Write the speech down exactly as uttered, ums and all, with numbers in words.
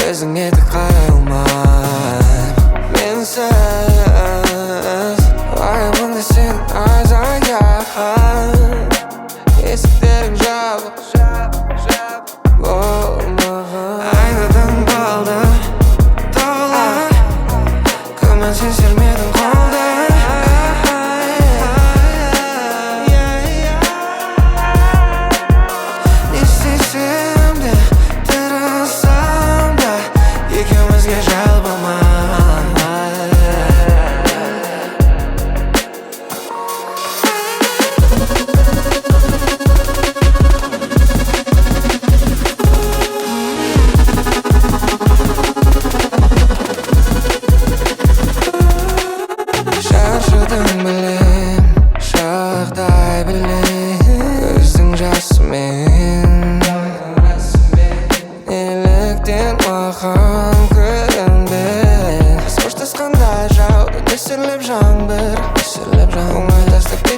Көзіңе тік қарай алмайм менсіз Айымыңды сен азаян Есіктерің жабық болмаған Айнадан балды тола Күмән сен сермедің қолда Не істесем де тырылсам да екеумізге жал болмай Шаршыдың білем, шақтай білем Көздің жасымен Неліктен маған күлінбе Қоштасқанда жауды нөсерлеп жаңбыр Оңайластық